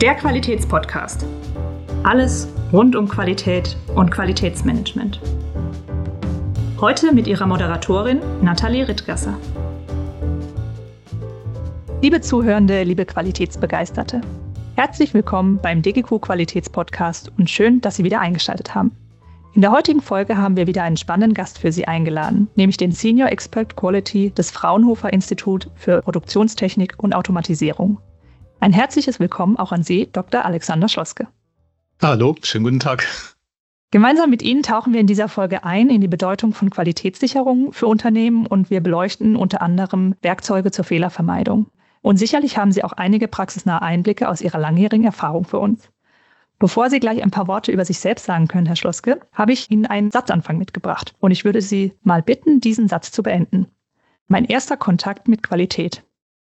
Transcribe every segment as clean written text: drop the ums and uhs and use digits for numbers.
Der Qualitätspodcast. Alles rund um Qualität und Qualitätsmanagement. Heute mit ihrer Moderatorin Nathalie Rittgasser. Liebe Zuhörende, liebe Qualitätsbegeisterte, herzlich willkommen beim DGQ Qualitätspodcast und schön, dass Sie wieder eingeschaltet haben. In der heutigen Folge haben wir wieder einen spannenden Gast für Sie eingeladen, nämlich den Senior Expert Quality des Fraunhofer Institut für Produktionstechnik und Automatisierung. Ein herzliches Willkommen auch an Sie, Dr. Alexander Schloske. Hallo, schönen guten Tag. Gemeinsam mit Ihnen tauchen wir in dieser Folge ein in die Bedeutung von Qualitätssicherung für Unternehmen und wir beleuchten unter anderem Werkzeuge zur Fehlervermeidung. Und sicherlich haben Sie auch einige praxisnahe Einblicke aus Ihrer langjährigen Erfahrung für uns. Bevor Sie gleich ein paar Worte über sich selbst sagen können, Herr Schloske, habe ich Ihnen einen Satzanfang mitgebracht. Und ich würde Sie mal bitten, diesen Satz zu beenden. Mein erster Kontakt mit Qualität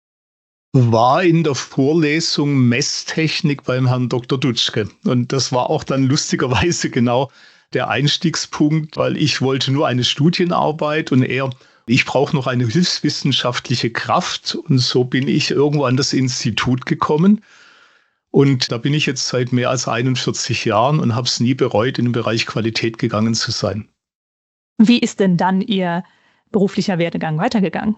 war in der Vorlesung Messtechnik beim Herrn Dr. Dutschke. Und das war auch dann lustigerweise genau der Einstiegspunkt, weil ich wollte nur eine Studienarbeit und ich brauche noch eine hilfswissenschaftliche Kraft. Und so bin ich irgendwo an das Institut gekommen. Und da bin ich jetzt seit mehr als 41 Jahren und habe es nie bereut, in den Bereich Qualität gegangen zu sein. Wie ist denn dann Ihr beruflicher Werdegang weitergegangen?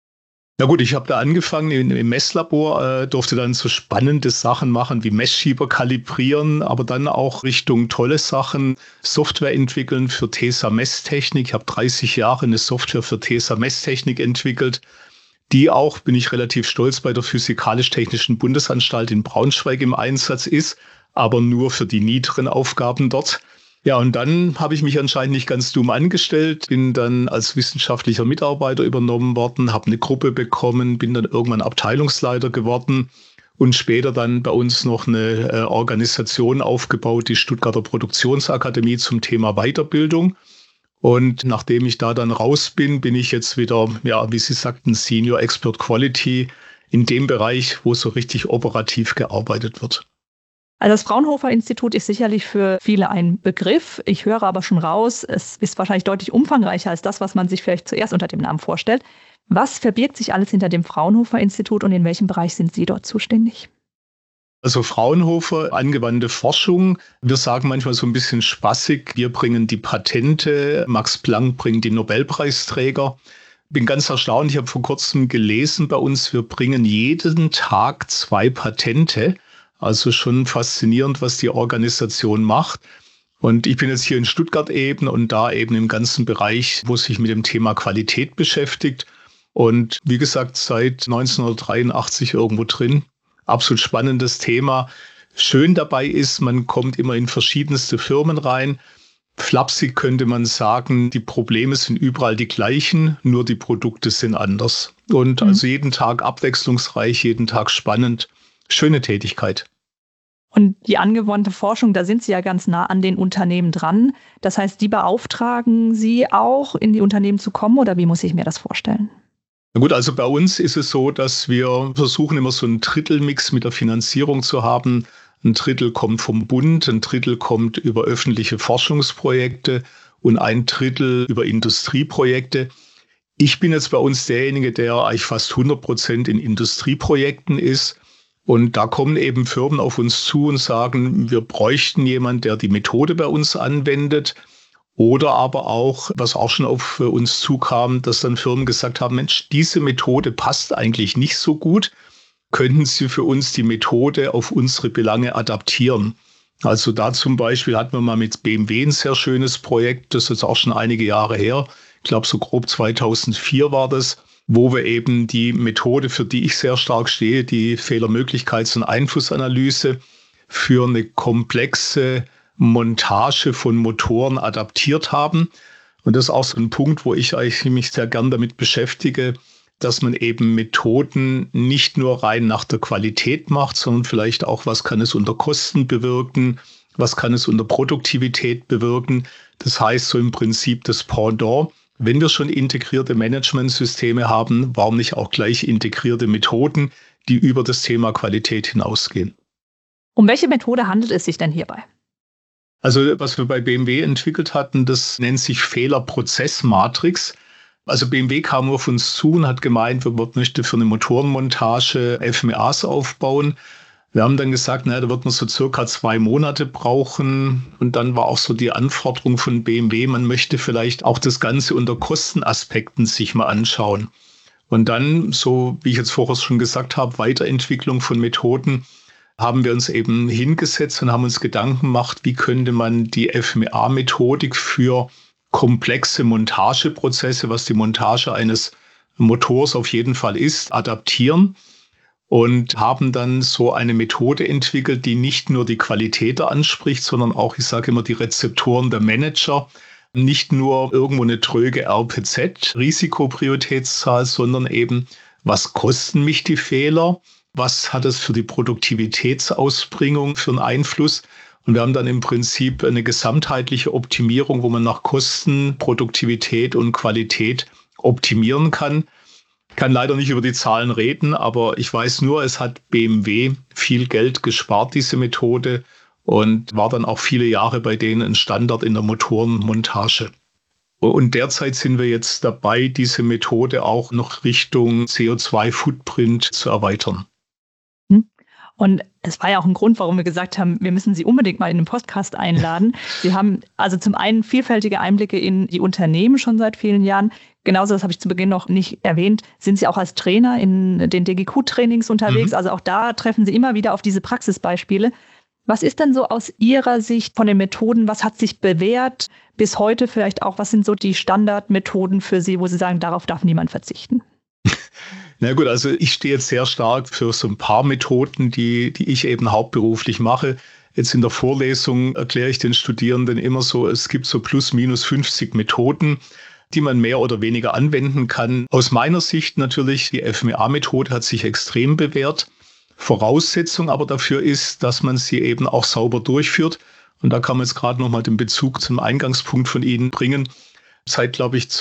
Na gut, ich habe da angefangen im Messlabor, durfte dann so spannende Sachen machen wie Messschieber kalibrieren, aber dann auch Richtung tolle Sachen, Software entwickeln für TESA Messtechnik. Ich habe 30 Jahre eine Software für TESA Messtechnik entwickelt, die auch, bin ich relativ stolz, bei der Physikalisch-Technischen Bundesanstalt in Braunschweig im Einsatz ist, aber nur für die niederen Aufgaben dort. Ja, und dann habe ich mich anscheinend nicht ganz dumm angestellt, bin dann als wissenschaftlicher Mitarbeiter übernommen worden, habe eine Gruppe bekommen, bin dann irgendwann Abteilungsleiter geworden und später dann bei uns noch eine Organisation aufgebaut, die Stuttgarter Produktionsakademie zum Thema Weiterbildung. Und nachdem ich da dann raus bin, bin ich jetzt wieder, wie Sie sagten, Senior Expert Quality in dem Bereich, wo so richtig operativ gearbeitet wird. Also das Fraunhofer Institut ist sicherlich für viele ein Begriff. Ich höre aber schon raus, es ist wahrscheinlich deutlich umfangreicher als das, was man sich vielleicht zuerst unter dem Namen vorstellt. Was verbirgt sich alles hinter dem Fraunhofer Institut und in welchem Bereich sind Sie dort zuständig? Also Fraunhofer, angewandte Forschung. Wir sagen manchmal so ein bisschen spaßig, wir bringen die Patente, Max Planck bringt die Nobelpreisträger. Bin ganz erstaunt, ich habe vor kurzem gelesen bei uns, wir bringen jeden Tag 2 Patente. Also schon faszinierend, was die Organisation macht. Und ich bin jetzt hier in Stuttgart eben und da eben im ganzen Bereich, wo sich mit dem Thema Qualität beschäftigt. Und wie gesagt, seit 1983 irgendwo drin. Absolut spannendes Thema. Schön dabei ist, man kommt immer in verschiedenste Firmen rein. Flapsig könnte man sagen, die Probleme sind überall die gleichen, nur die Produkte sind anders. Und also jeden Tag abwechslungsreich, jeden Tag spannend. Schöne Tätigkeit. Und die angewandte Forschung, da sind Sie ja ganz nah an den Unternehmen dran. Das heißt, die beauftragen Sie auch, in die Unternehmen zu kommen oder wie muss ich mir das vorstellen? Na gut, also bei uns ist es so, dass wir versuchen immer so einen Drittelmix mit der Finanzierung zu haben. Ein Drittel kommt vom Bund, ein Drittel kommt über öffentliche Forschungsprojekte und ein Drittel über Industrieprojekte. Ich bin jetzt bei uns derjenige, der eigentlich fast 100% in Industrieprojekten ist. Und da kommen eben Firmen auf uns zu und sagen, wir bräuchten jemanden, der die Methode bei uns anwendet. Oder aber auch, was auch schon auf uns zukam, dass dann Firmen gesagt haben, Mensch, diese Methode passt eigentlich nicht so gut. Könnten Sie für uns die Methode auf unsere Belange adaptieren? Also da zum Beispiel hatten wir mal mit BMW ein sehr schönes Projekt, das ist jetzt auch schon einige Jahre her. Ich glaube, so grob 2004 war das, wo wir eben die Methode, für die ich sehr stark stehe, die Fehlermöglichkeits- und Einflussanalyse für eine komplexe Montage von Motoren adaptiert haben. Und das ist auch so ein Punkt, wo ich eigentlich mich sehr gern damit beschäftige, dass man eben Methoden nicht nur rein nach der Qualität macht, sondern vielleicht auch, was kann es unter Kosten bewirken, was kann es unter Produktivität bewirken. Das heißt so im Prinzip das Pendant. Wenn wir schon integrierte Managementsysteme haben, warum nicht auch gleich integrierte Methoden, die über das Thema Qualität hinausgehen? Um welche Methode handelt es sich denn hierbei? Also was wir bei BMW entwickelt hatten, das nennt sich Fehlerprozessmatrix. Also BMW kam auf uns zu und hat gemeint, wir möchten für eine Motorenmontage FMEAs aufbauen. Wir haben dann gesagt, naja, da wird man so circa 2 Monate brauchen. Und dann war auch so die Anforderung von BMW, man möchte vielleicht auch das Ganze unter Kostenaspekten sich mal anschauen. Und dann, so wie ich jetzt vorher schon gesagt habe, Weiterentwicklung von Methoden, haben wir uns eben hingesetzt und haben uns Gedanken gemacht, wie könnte man die FMEA-Methodik für komplexe Montageprozesse, was die Montage eines Motors auf jeden Fall ist, adaptieren. Und haben dann so eine Methode entwickelt, die nicht nur die Qualität anspricht, sondern auch, ich sage immer, die Rezeptoren der Manager. Nicht nur irgendwo eine tröge RPZ, Risikoprioritätszahl, sondern eben, was kosten mich die Fehler? Was hat es für die Produktivitätsausbringung für einen Einfluss? Und wir haben dann im Prinzip eine gesamtheitliche Optimierung, wo man nach Kosten, Produktivität und Qualität optimieren kann. Ich kann leider nicht über die Zahlen reden, aber ich weiß nur, es hat BMW viel Geld gespart, diese Methode, und war dann auch viele Jahre bei denen ein Standard in der Motorenmontage. Und derzeit sind wir jetzt dabei, diese Methode auch noch Richtung CO2-Footprint zu erweitern. Und es war ja auch ein Grund, warum wir gesagt haben, wir müssen Sie unbedingt mal in den Podcast einladen. Sie haben also zum einen vielfältige Einblicke in die Unternehmen schon seit vielen Jahren. Genauso, das habe ich zu Beginn noch nicht erwähnt, sind Sie auch als Trainer in den DGQ-Trainings unterwegs. Also auch da treffen Sie immer wieder auf diese Praxisbeispiele. Was ist denn so aus Ihrer Sicht von den Methoden, was hat sich bewährt bis heute vielleicht auch? Was sind so die Standardmethoden für Sie, wo Sie sagen, darauf darf niemand verzichten? Na gut, also ich stehe jetzt sehr stark für so ein paar Methoden, die ich eben hauptberuflich mache. Jetzt in der Vorlesung erkläre ich den Studierenden immer so, es gibt so plus minus 50 Methoden, die man mehr oder weniger anwenden kann. Aus meiner Sicht natürlich, die FMEA-Methode hat sich extrem bewährt. Voraussetzung aber dafür ist, dass man sie eben auch sauber durchführt. Und da kann man jetzt gerade nochmal den Bezug zum Eingangspunkt von Ihnen bringen. Seit, glaube ich,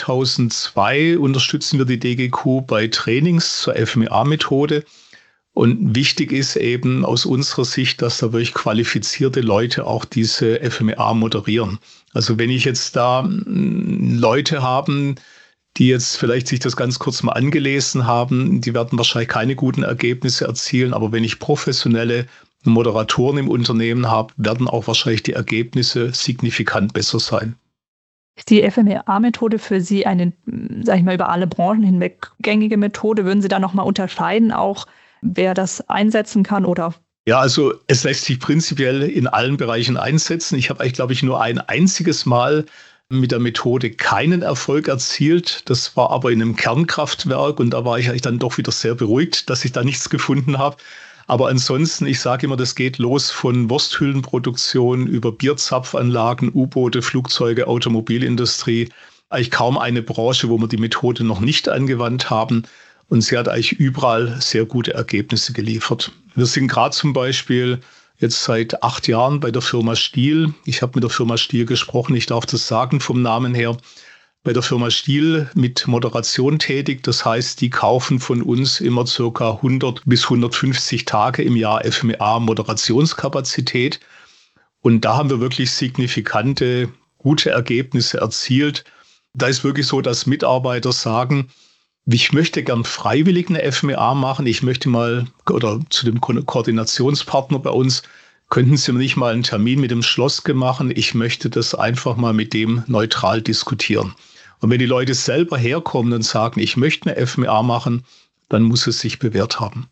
2002 unterstützen wir die DGQ bei Trainings zur FMEA-Methode. Und wichtig ist eben aus unserer Sicht, dass da wirklich qualifizierte Leute auch diese FMEA moderieren. Also wenn ich jetzt da Leute habe, die jetzt vielleicht sich das ganz kurz mal angelesen haben, die werden wahrscheinlich keine guten Ergebnisse erzielen. Aber wenn ich professionelle Moderatoren im Unternehmen habe, werden auch wahrscheinlich die Ergebnisse signifikant besser sein. Ist die FMEA-Methode für Sie eine, sage ich mal, über alle Branchen hinweg gängige Methode? Würden Sie da nochmal unterscheiden, auch wer das einsetzen kann oder? Ja, also es lässt sich prinzipiell in allen Bereichen einsetzen. Ich habe eigentlich, glaube ich, nur ein einziges Mal mit der Methode keinen Erfolg erzielt. Das war aber in einem Kernkraftwerk und da war ich eigentlich dann doch wieder sehr beruhigt, dass ich da nichts gefunden habe. Aber ansonsten, ich sage immer, das geht los von Wursthüllenproduktion über Bierzapfanlagen, U-Boote, Flugzeuge, Automobilindustrie. Eigentlich kaum eine Branche, wo wir die Methode noch nicht angewandt haben. Und sie hat eigentlich überall sehr gute Ergebnisse geliefert. Wir sind gerade zum Beispiel jetzt seit 8 Jahren bei der Firma Stihl. Ich habe mit der Firma Stihl gesprochen, ich darf das sagen vom Namen her. Bei der Firma Stihl mit Moderation tätig. Das heißt, die kaufen von uns immer ca. 100 bis 150 Tage im Jahr FMEA-Moderationskapazität. Und da haben wir wirklich signifikante, gute Ergebnisse erzielt. Da ist wirklich so, dass Mitarbeiter sagen, ich möchte gern freiwillig eine FMEA machen. Ich möchte mal, oder zu dem Koordinationspartner bei uns, könnten Sie mir nicht mal einen Termin mit dem Schlosske machen? Ich möchte das einfach mal mit dem neutral diskutieren. Und wenn die Leute selber herkommen und sagen, ich möchte eine FMEA machen, dann muss es sich bewährt haben.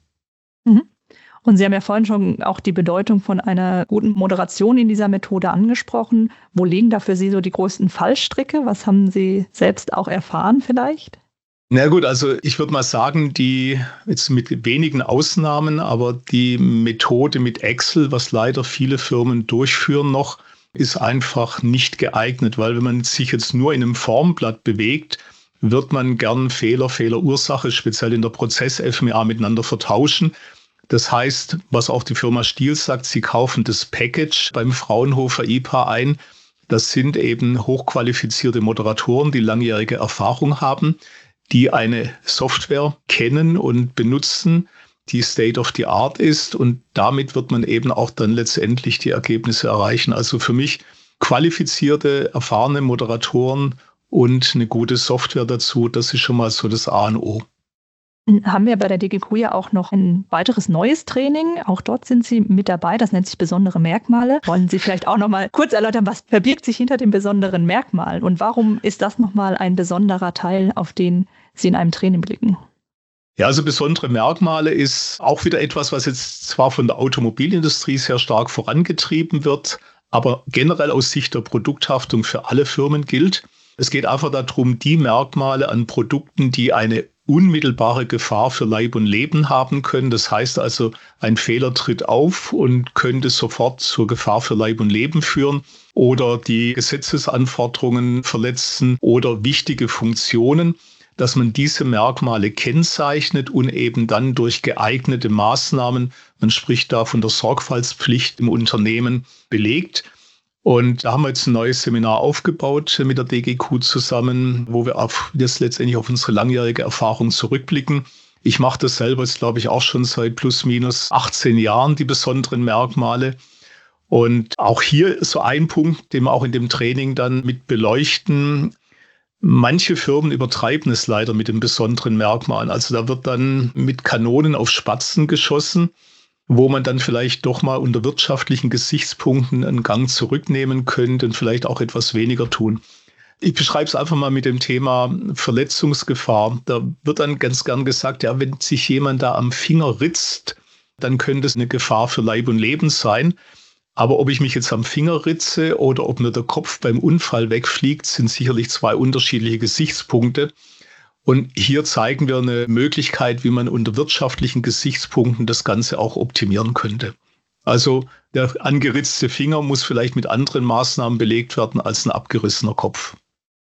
Und Sie haben ja vorhin schon auch die Bedeutung von einer guten Moderation in dieser Methode angesprochen. Wo liegen da für Sie so die größten Fallstricke? Was haben Sie selbst auch erfahren vielleicht? Na gut, also ich würde mal sagen, die jetzt mit wenigen Ausnahmen, aber die Methode mit Excel, was leider viele Firmen durchführen noch, ist einfach nicht geeignet, weil wenn man sich jetzt nur in einem Formblatt bewegt, wird man gern Fehlerursache, speziell in der Prozess-FMEA miteinander vertauschen. Das heißt, was auch die Firma Stihl sagt, sie kaufen das Package beim Fraunhofer IPA ein. Das sind eben hochqualifizierte Moderatoren, die langjährige Erfahrung haben, die eine Software kennen und benutzen, die State of the Art ist, und damit wird man eben auch dann letztendlich die Ergebnisse erreichen. Also für mich qualifizierte, erfahrene Moderatoren und eine gute Software dazu, das ist schon mal so das A und O. Haben wir bei der DGQ ja auch noch ein weiteres neues Training. Auch dort sind Sie mit dabei. Das nennt sich besondere Merkmale. Wollen Sie vielleicht auch noch mal kurz erläutern, was verbirgt sich hinter dem besonderen Merkmal und warum ist das noch mal ein besonderer Teil, auf den Sie in einem Training blicken? Ja, also besondere Merkmale ist auch wieder etwas, was jetzt zwar von der Automobilindustrie sehr stark vorangetrieben wird, aber generell aus Sicht der Produkthaftung für alle Firmen gilt. Es geht einfach darum, die Merkmale an Produkten, die eine unmittelbare Gefahr für Leib und Leben haben können. Das heißt also, ein Fehler tritt auf und könnte sofort zur Gefahr für Leib und Leben führen oder die Gesetzesanforderungen verletzen oder wichtige Funktionen, dass man diese Merkmale kennzeichnet und eben dann durch geeignete Maßnahmen, man spricht da von der Sorgfaltspflicht im Unternehmen, belegt. Und da haben wir jetzt ein neues Seminar aufgebaut mit der DGQ zusammen, wo wir jetzt letztendlich auf unsere langjährige Erfahrung zurückblicken. Ich mache das selber jetzt, glaube ich, auch schon seit plus minus 18 Jahren, die besonderen Merkmale. Und auch hier ist so ein Punkt, den wir auch in dem Training dann mit beleuchten. Manche Firmen übertreiben es leider mit den besonderen Merkmalen. Also da wird dann mit Kanonen auf Spatzen geschossen, wo man dann vielleicht doch mal unter wirtschaftlichen Gesichtspunkten einen Gang zurücknehmen könnte und vielleicht auch etwas weniger tun. Ich beschreibe es einfach mal mit dem Thema Verletzungsgefahr. Da wird dann ganz gern gesagt, ja, wenn sich jemand da am Finger ritzt, dann könnte es eine Gefahr für Leib und Leben sein. Aber ob ich mich jetzt am Finger ritze oder ob mir der Kopf beim Unfall wegfliegt, sind sicherlich zwei unterschiedliche Gesichtspunkte. Und hier zeigen wir eine Möglichkeit, wie man unter wirtschaftlichen Gesichtspunkten das Ganze auch optimieren könnte. Also der angeritzte Finger muss vielleicht mit anderen Maßnahmen belegt werden als ein abgerissener Kopf.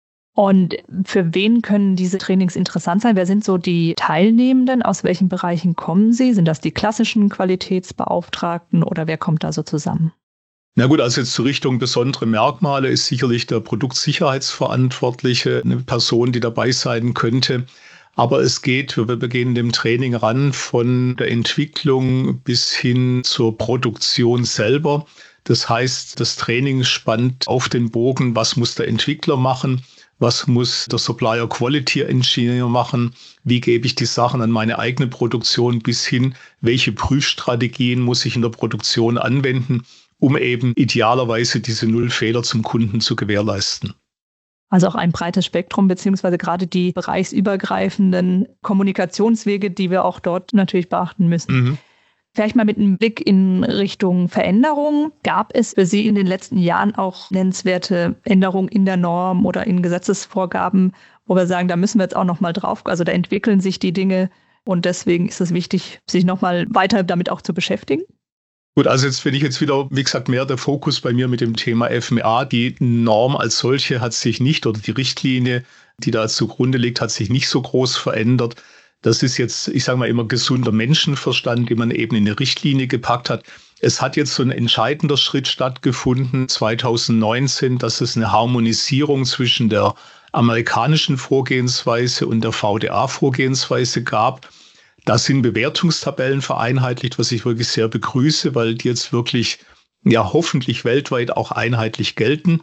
Und für wen können diese Trainings interessant sein? Wer sind so die Teilnehmenden? Aus welchen Bereichen kommen sie? Sind das die klassischen Qualitätsbeauftragten oder wer kommt da so zusammen? Na gut, also jetzt zur Richtung besondere Merkmale ist sicherlich der Produktsicherheitsverantwortliche eine Person, die dabei sein könnte. Aber es geht, wir beginnen dem Training ran, von der Entwicklung bis hin zur Produktion selber. Das heißt, das Training spannt auf den Bogen, was muss der Entwickler machen, was muss der Supplier Quality Engineer machen, wie gebe ich die Sachen an meine eigene Produktion bis hin, welche Prüfstrategien muss ich in der Produktion anwenden, um eben idealerweise diese Null-Fehler zum Kunden zu gewährleisten. Also auch ein breites Spektrum, beziehungsweise gerade die bereichsübergreifenden Kommunikationswege, die wir auch dort natürlich beachten müssen. Mhm. Vielleicht mal mit einem Blick in Richtung Veränderung. Gab es für Sie in den letzten Jahren auch nennenswerte Änderungen in der Norm oder in Gesetzesvorgaben, wo wir sagen, da müssen wir jetzt auch noch mal drauf, also da entwickeln sich die Dinge und deswegen ist es wichtig, sich noch mal weiter damit auch zu beschäftigen? Gut, also jetzt, wenn ich jetzt wieder, wie gesagt, mehr der Fokus bei mir mit dem Thema FMEA, die Norm als solche hat sich nicht, oder die Richtlinie, die da zugrunde liegt, hat sich nicht so groß verändert. Das ist jetzt, ich sage mal immer, gesunder Menschenverstand, den man eben in eine Richtlinie gepackt hat. Es hat jetzt so ein entscheidender Schritt stattgefunden, 2019, dass es eine Harmonisierung zwischen der amerikanischen Vorgehensweise und der VDA-Vorgehensweise gab. Da sind Bewertungstabellen vereinheitlicht, was ich wirklich sehr begrüße, weil die jetzt wirklich, ja, hoffentlich weltweit auch einheitlich gelten.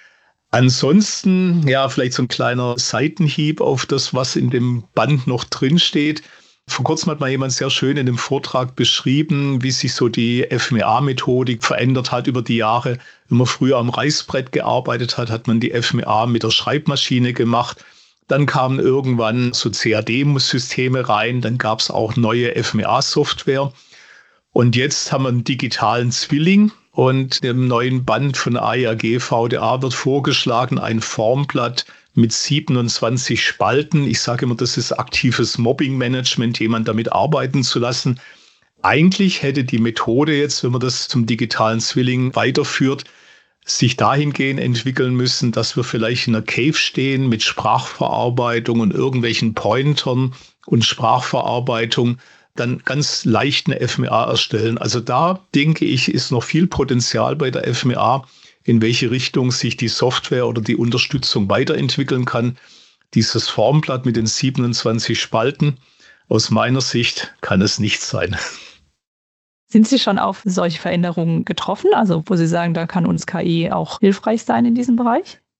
Ansonsten, ja, vielleicht so ein kleiner Seitenhieb auf das, was in dem Band noch drin steht. Vor kurzem hat mal jemand sehr schön in dem Vortrag beschrieben, wie sich so die FMEA-Methodik verändert hat über die Jahre. Wenn man früher am Reißbrett gearbeitet hat, hat man die FMEA mit der Schreibmaschine gemacht. Dann kamen irgendwann so CAD-Systeme rein, dann gab es auch neue FMEA-Software. Und jetzt haben wir einen digitalen Zwilling und im neuen Band von AIAG VDA wird vorgeschlagen, ein Formblatt mit 27 Spalten. Ich sage immer, das ist aktives Mobbing-Management, jemand damit arbeiten zu lassen. Eigentlich hätte die Methode jetzt, wenn man das zum digitalen Zwilling weiterführt, sich dahingehend entwickeln müssen, dass wir vielleicht in einer Cave stehen mit Sprachverarbeitung und irgendwelchen Pointern und Sprachverarbeitung, dann ganz leicht eine FMEA erstellen. Also da, denke ich, ist noch viel Potenzial bei der FMEA, in welche Richtung sich die Software oder die Unterstützung weiterentwickeln kann. Dieses Formblatt mit den 27 Spalten, aus meiner Sicht kann es nicht sein. Sind Sie schon auf solche Veränderungen getroffen? Also wo Sie sagen, da kann uns KI auch hilfreich sein in diesem Bereich?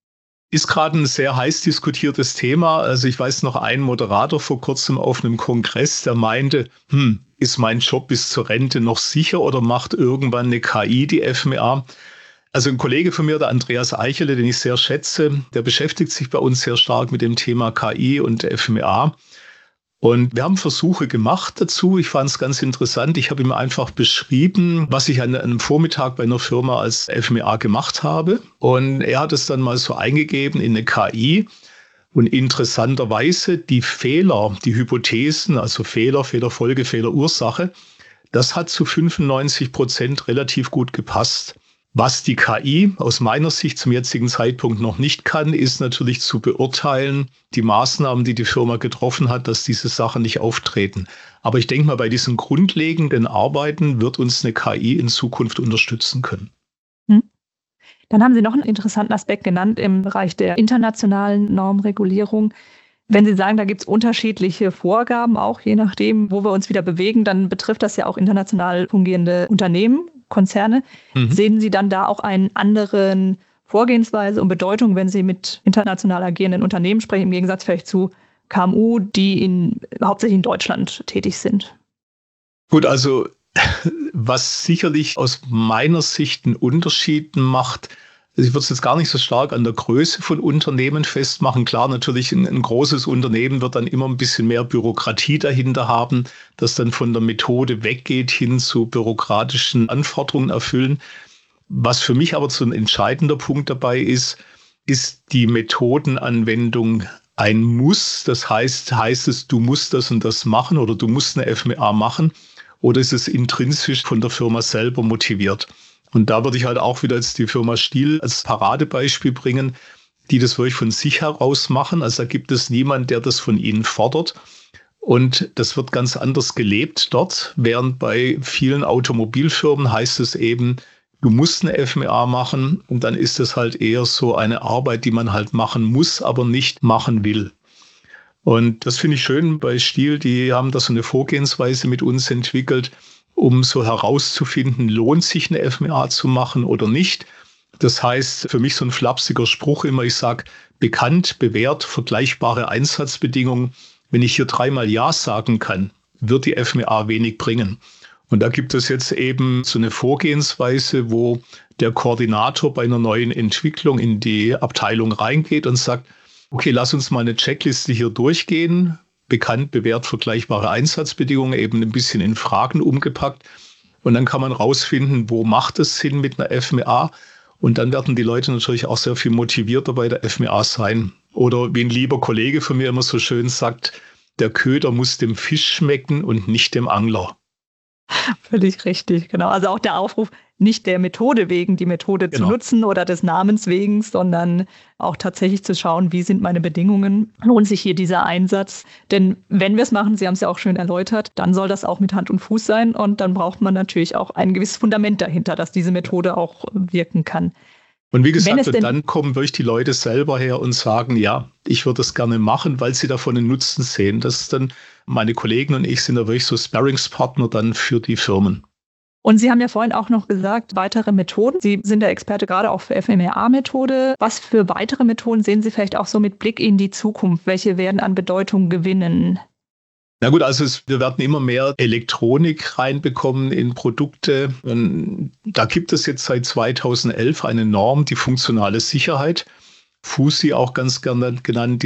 Ist gerade ein sehr heiß diskutiertes Thema. Also ich weiß noch einen Moderator vor kurzem auf einem Kongress, der meinte, ist mein Job bis zur Rente noch sicher oder macht irgendwann eine KI die FMEA? Also ein Kollege von mir, der Andreas Eichele, den ich sehr schätze, der beschäftigt sich bei uns sehr stark mit dem Thema KI und FMEA. Und wir haben Versuche gemacht dazu. Ich fand es ganz interessant. Ich habe ihm einfach beschrieben, was ich an einem Vormittag bei einer Firma als FMEA gemacht habe. Und er hat es dann mal so eingegeben in eine KI. Und interessanterweise die Fehler, die Hypothesen, also Fehler, Fehlerfolge, Fehlerursache, das hat zu 95% relativ gut gepasst. Was die KI aus meiner Sicht zum jetzigen Zeitpunkt noch nicht kann, ist natürlich zu beurteilen, die Maßnahmen, die die Firma getroffen hat, dass diese Sachen nicht auftreten. Aber ich denke mal, bei diesen grundlegenden Arbeiten wird uns eine KI in Zukunft unterstützen können. Dann haben Sie noch einen interessanten Aspekt genannt im Bereich der internationalen Normregulierung. Wenn Sie sagen, da gibt es unterschiedliche Vorgaben, auch je nachdem, wo wir uns wieder bewegen, dann betrifft das ja auch international fungierende Unternehmen, Konzerne. Sehen Sie dann da auch einen anderen Vorgehensweise und Bedeutung, wenn Sie mit international agierenden Unternehmen sprechen, im Gegensatz vielleicht zu KMU, die hauptsächlich in Deutschland tätig sind? Gut, also was sicherlich aus meiner Sicht einen Unterschied macht, also ich würde es jetzt gar nicht so stark an der Größe von Unternehmen festmachen. Klar, natürlich ein großes Unternehmen wird dann immer ein bisschen mehr Bürokratie dahinter haben, das dann von der Methode weggeht hin zu bürokratischen Anforderungen erfüllen. Was für mich aber so ein entscheidender Punkt dabei ist die Methodenanwendung ein Muss. Das heißt es, du musst das und das machen oder du musst eine FMEA machen, oder ist es intrinsisch von der Firma selber motiviert? Und da würde ich halt auch wieder jetzt die Firma Stihl als Paradebeispiel bringen, die das wirklich von sich heraus machen. Also da gibt es niemanden, der das von ihnen fordert. Und das wird ganz anders gelebt dort, während bei vielen Automobilfirmen heißt es eben, du musst eine FMEA machen. Und dann ist es halt eher so eine Arbeit, die man halt machen muss, aber nicht machen will. Und das finde ich schön bei Stihl. Die haben da so eine Vorgehensweise mit uns entwickelt, um so herauszufinden, lohnt sich eine FMEA zu machen oder nicht. Das heißt, für mich so ein flapsiger Spruch immer, ich sage, bekannt, bewährt, vergleichbare Einsatzbedingungen. Wenn ich hier 3-mal Ja sagen kann, wird die FMEA wenig bringen. Und da gibt es jetzt eben so eine Vorgehensweise, wo der Koordinator bei einer neuen Entwicklung in die Abteilung reingeht und sagt, okay, lass uns mal eine Checkliste hier durchgehen. Bekannt, bewährt, vergleichbare Einsatzbedingungen, eben ein bisschen in Fragen umgepackt. Und dann kann man rausfinden, wo macht es Sinn mit einer FMEA. Und dann werden die Leute natürlich auch sehr viel motivierter bei der FMEA sein. Oder wie ein lieber Kollege von mir immer so schön sagt, der Köder muss dem Fisch schmecken und nicht dem Angler. Völlig richtig, genau. Also auch der Aufruf, nicht der Methode wegen die Methode zu nutzen oder des Namens wegen, sondern auch tatsächlich zu schauen, wie sind meine Bedingungen, lohnt sich hier dieser Einsatz. Denn wenn wir es machen, Sie haben es ja auch schön erläutert, dann soll das auch mit Hand und Fuß sein und dann braucht man natürlich auch ein gewisses Fundament dahinter, dass diese Methode auch wirken kann. Und wie gesagt, und dann kommen wirklich die Leute selber her und sagen, ja, ich würde das gerne machen, weil sie davon einen Nutzen sehen. Das ist dann, meine Kollegen und ich sind da wirklich so Sparringspartner dann für die Firmen. Und Sie haben ja vorhin auch noch gesagt, weitere Methoden. Sie sind der Experte gerade auch für FMEA-Methode. Was für weitere Methoden sehen Sie vielleicht auch so mit Blick in die Zukunft? Welche werden an Bedeutung gewinnen? Na gut, also wir werden immer mehr Elektronik reinbekommen in Produkte. Und da gibt es jetzt seit 2011 eine Norm, die funktionale Sicherheit. FUSI auch ganz gerne genannt, die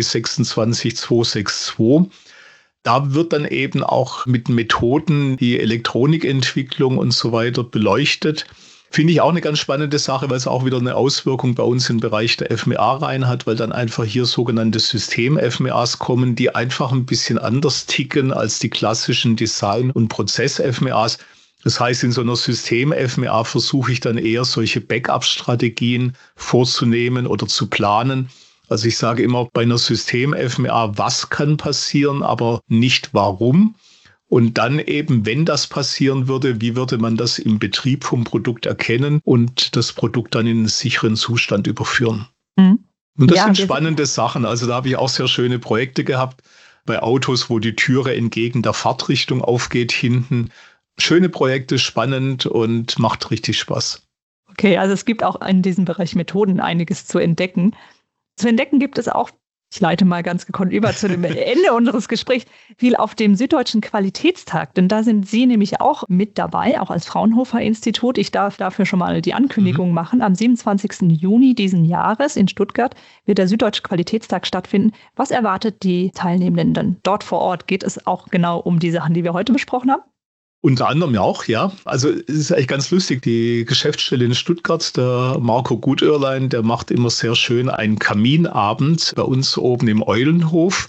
26262. Da wird dann eben auch mit Methoden die Elektronikentwicklung und so weiter beleuchtet. Finde ich auch eine ganz spannende Sache, weil es auch wieder eine Auswirkung bei uns im Bereich der FMEA rein hat, weil dann einfach hier sogenannte System-FMEAs kommen, die einfach ein bisschen anders ticken als die klassischen Design- und Prozess-FMEAs. Das heißt, in so einer System-FMEA versuche ich dann eher solche Backup-Strategien vorzunehmen oder zu planen. Also ich sage immer bei einer System-FMEA, was kann passieren, aber nicht warum. Und dann eben, wenn das passieren würde, wie würde man das im Betrieb vom Produkt erkennen und das Produkt dann in einen sicheren Zustand überführen. Und das sind spannende Sachen. Also da habe ich auch sehr schöne Projekte gehabt bei Autos, wo die Türe entgegen der Fahrtrichtung aufgeht hinten. Schöne Projekte, spannend und macht richtig Spaß. Okay, also es gibt auch in diesem Bereich Methoden einiges zu entdecken. Zu entdecken gibt es auch, ich leite mal ganz gekonnt über zu dem Ende unseres Gesprächs, viel auf dem Süddeutschen Qualitätstag. Denn da sind Sie nämlich auch mit dabei, auch als Fraunhofer-Institut. Ich darf dafür schon mal die Ankündigung machen. Am 27. Juni diesen Jahres in Stuttgart wird der Süddeutsche Qualitätstag stattfinden. Was erwartet die Teilnehmenden? Dort vor Ort geht es auch genau um die Sachen, die wir heute besprochen haben? Unter anderem ja auch, ja. Also es ist eigentlich ganz lustig. Die Geschäftsstelle in Stuttgart, der Marco Gutörlein, der macht immer sehr schön einen Kaminabend bei uns oben im Eulenhof.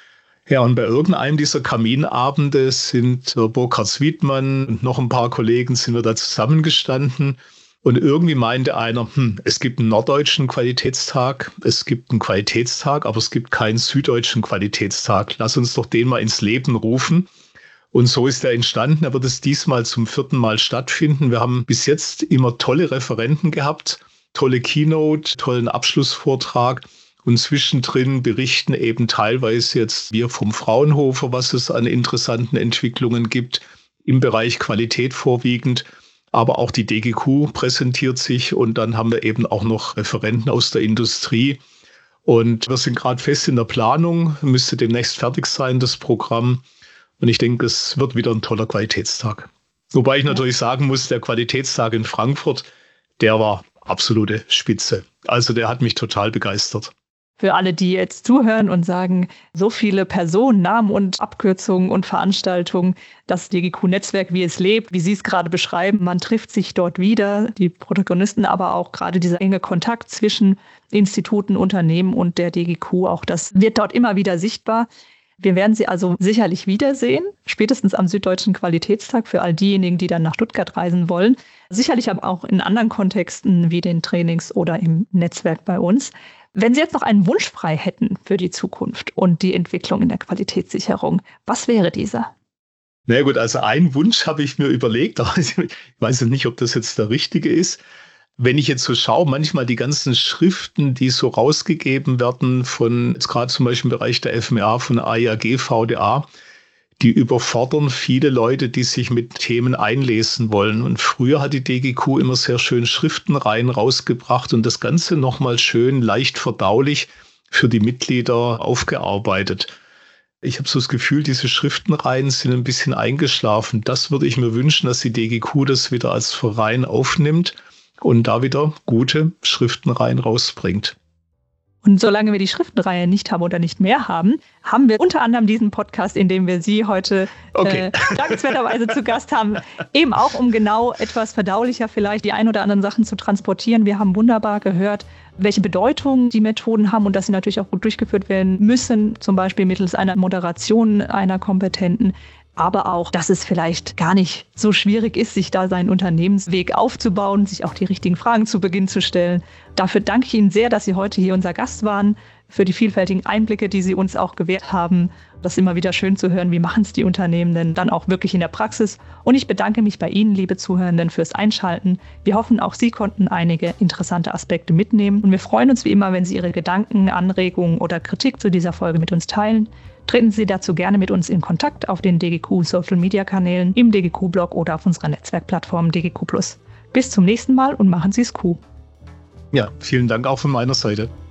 Ja, und bei irgendeinem dieser Kaminabende sind Burkhard Swiedmann und noch ein paar Kollegen sind wir da zusammengestanden. Und irgendwie meinte einer, es gibt einen norddeutschen Qualitätstag, es gibt einen Qualitätstag, aber es gibt keinen süddeutschen Qualitätstag. Lass uns doch den mal ins Leben rufen. Und so ist er entstanden. Er wird es diesmal zum 4. Mal stattfinden. Wir haben bis jetzt immer tolle Referenten gehabt, tolle Keynote, tollen Abschlussvortrag. Und zwischendrin berichten eben teilweise jetzt wir vom Fraunhofer, was es an interessanten Entwicklungen gibt, im Bereich Qualität vorwiegend. Aber auch die DGQ präsentiert sich und dann haben wir eben auch noch Referenten aus der Industrie. Und wir sind gerade fest in der Planung, müsste demnächst fertig sein, das Programm. Und ich denke, es wird wieder ein toller Qualitätstag. Wobei ich natürlich sagen muss, der Qualitätstag in Frankfurt, der war absolute Spitze. Also der hat mich total begeistert. Für alle, die jetzt zuhören und sagen, so viele Personen, Namen und Abkürzungen und Veranstaltungen, das DGQ-Netzwerk, wie es lebt, wie Sie es gerade beschreiben, man trifft sich dort wieder, die Protagonisten, aber auch gerade dieser enge Kontakt zwischen Instituten, Unternehmen und der DGQ, auch das wird dort immer wieder sichtbar. Wir werden Sie also sicherlich wiedersehen, spätestens am Süddeutschen Qualitätstag für all diejenigen, die dann nach Stuttgart reisen wollen. Sicherlich aber auch in anderen Kontexten wie den Trainings oder im Netzwerk bei uns. Wenn Sie jetzt noch einen Wunsch frei hätten für die Zukunft und die Entwicklung in der Qualitätssicherung, was wäre dieser? Na ja, gut, also einen Wunsch habe ich mir überlegt, aber ich weiß nicht, ob das jetzt der richtige ist. Wenn ich jetzt so schaue, manchmal die ganzen Schriften, die so rausgegeben werden von, jetzt gerade zum Beispiel im Bereich der FMA, von AIAG, VDA, die überfordern viele Leute, die sich mit Themen einlesen wollen. Und früher hat die DGQ immer sehr schön Schriftenreihen rausgebracht und das Ganze nochmal schön leicht verdaulich für die Mitglieder aufgearbeitet. Ich habe so das Gefühl, diese Schriftenreihen sind ein bisschen eingeschlafen. Das würde ich mir wünschen, dass die DGQ das wieder als Verein aufnimmt und da wieder gute Schriftenreihen rausbringt. Und solange wir die Schriftenreihe nicht haben oder nicht mehr haben, haben wir unter anderem diesen Podcast, in dem wir Sie heute dankenswerterweise zu Gast haben, eben auch, um genau etwas verdaulicher vielleicht die ein oder anderen Sachen zu transportieren. Wir haben wunderbar gehört, welche Bedeutung die Methoden haben und dass sie natürlich auch gut durchgeführt werden müssen, zum Beispiel mittels einer Moderation einer kompetenten, aber auch, dass es vielleicht gar nicht so schwierig ist, sich da seinen Unternehmensweg aufzubauen, sich auch die richtigen Fragen zu Beginn zu stellen. Dafür danke ich Ihnen sehr, dass Sie heute hier unser Gast waren, für die vielfältigen Einblicke, die Sie uns auch gewährt haben. Das ist immer wieder schön zu hören, wie machen es die Unternehmen denn dann auch wirklich in der Praxis. Und ich bedanke mich bei Ihnen, liebe Zuhörenden, fürs Einschalten. Wir hoffen, auch Sie konnten einige interessante Aspekte mitnehmen. Und wir freuen uns wie immer, wenn Sie Ihre Gedanken, Anregungen oder Kritik zu dieser Folge mit uns teilen. Treten Sie dazu gerne mit uns in Kontakt auf den DGQ-Social-Media-Kanälen, im DGQ-Blog oder auf unserer Netzwerkplattform DGQ+. Bis zum nächsten Mal und machen Sie es Q. Ja, vielen Dank auch von meiner Seite.